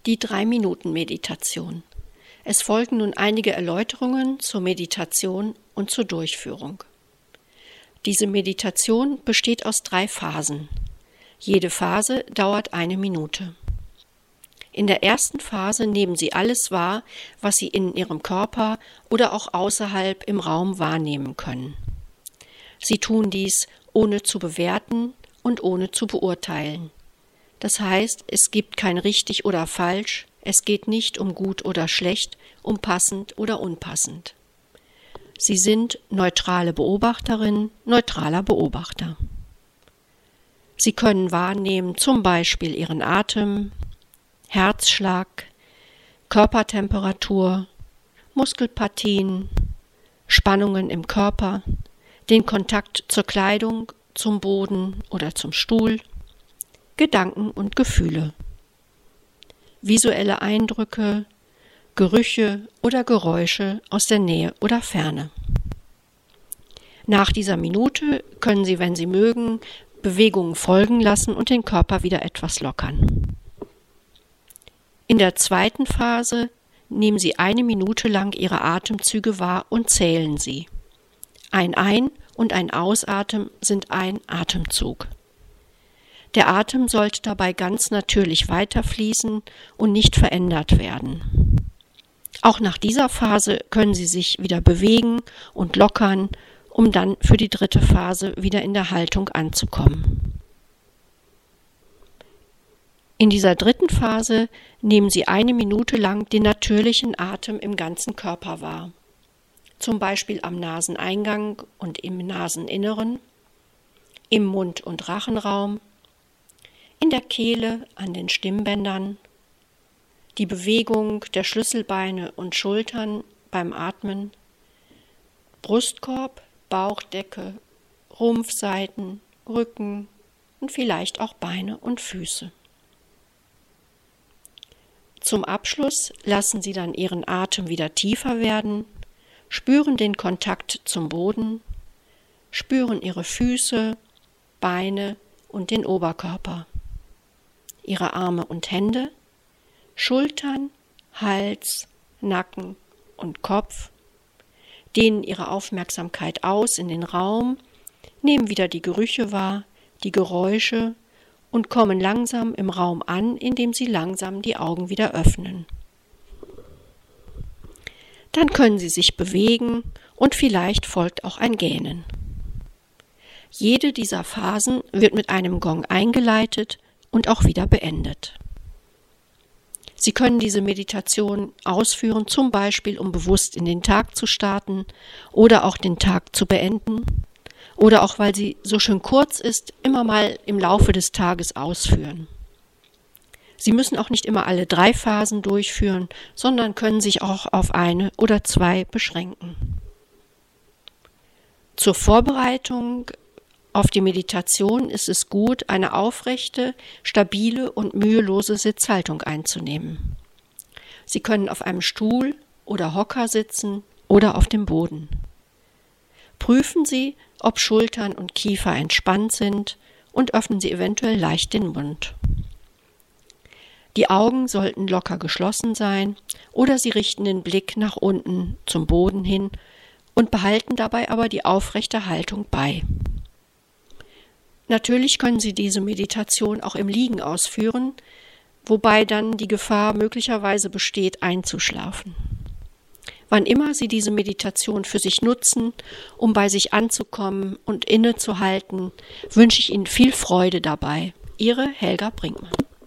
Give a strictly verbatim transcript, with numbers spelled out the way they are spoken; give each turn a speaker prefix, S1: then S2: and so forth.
S1: Die Drei-Minuten-Meditation. Es folgen nun einige Erläuterungen zur Meditation und zur Durchführung. Diese Meditation besteht aus drei Phasen. Jede Phase dauert eine Minute. In der ersten Phase nehmen Sie alles wahr, was Sie in Ihrem Körper oder auch außerhalb im Raum wahrnehmen können. Sie tun dies ohne zu bewerten und ohne zu beurteilen. Das heißt, es gibt kein richtig oder falsch, es geht nicht um gut oder schlecht, um passend oder unpassend. Sie sind neutrale Beobachterin, neutraler Beobachter. Sie können wahrnehmen zum Beispiel Ihren Atem, Herzschlag, Körpertemperatur, Muskelpartien, Spannungen im Körper, den Kontakt zur Kleidung, zum Boden oder zum Stuhl, Gedanken und Gefühle, visuelle Eindrücke, Gerüche oder Geräusche aus der Nähe oder Ferne. Nach dieser Minute können Sie, wenn Sie mögen, Bewegungen folgen lassen und den Körper wieder etwas lockern. In der zweiten Phase nehmen Sie eine Minute lang Ihre Atemzüge wahr und zählen sie. Ein Ein- und ein Ausatmen sind ein Atemzug. Der Atem sollte dabei ganz natürlich weiterfließen und nicht verändert werden. Auch nach dieser Phase können Sie sich wieder bewegen und lockern, um dann für die dritte Phase wieder in der Haltung anzukommen. In dieser dritten Phase nehmen Sie eine Minute lang den natürlichen Atem im ganzen Körper wahr. Zum Beispiel am Naseneingang und im Naseninneren, im Mund- und Rachenraum, in der Kehle, an den Stimmbändern, die Bewegung der Schlüsselbeine und Schultern beim Atmen, Brustkorb, Bauchdecke, Rumpfseiten, Rücken und vielleicht auch Beine und Füße. Zum Abschluss lassen Sie dann Ihren Atem wieder tiefer werden, spüren den Kontakt zum Boden, spüren Ihre Füße, Beine und den Oberkörper, Ihre Arme und Hände, Schultern, Hals, Nacken und Kopf, dehnen Ihre Aufmerksamkeit aus in den Raum, nehmen wieder die Gerüche wahr, die Geräusche und kommen langsam im Raum an, indem Sie langsam die Augen wieder öffnen. Dann können Sie sich bewegen und vielleicht folgt auch ein Gähnen. Jede dieser Phasen wird mit einem Gong eingeleitet und auch wieder beendet. Sie können diese Meditation ausführen, zum Beispiel um bewusst in den Tag zu starten oder auch den Tag zu beenden oder auch, weil sie so schön kurz ist, immer mal im Laufe des Tages ausführen. Sie müssen auch nicht immer alle drei Phasen durchführen, sondern können sich auch auf eine oder zwei beschränken. Zur Vorbereitung auf die Meditation ist es gut, eine aufrechte, stabile und mühelose Sitzhaltung einzunehmen. Sie können auf einem Stuhl oder Hocker sitzen oder auf dem Boden. Prüfen Sie, ob Schultern und Kiefer entspannt sind und öffnen Sie eventuell leicht den Mund. Die Augen sollten locker geschlossen sein oder Sie richten den Blick nach unten zum Boden hin und behalten dabei aber die aufrechte Haltung bei. Natürlich können Sie diese Meditation auch im Liegen ausführen, wobei dann die Gefahr möglicherweise besteht, einzuschlafen. Wann immer Sie diese Meditation für sich nutzen, um bei sich anzukommen und innezuhalten, wünsche ich Ihnen viel Freude dabei. Ihre Helga Brinkmann.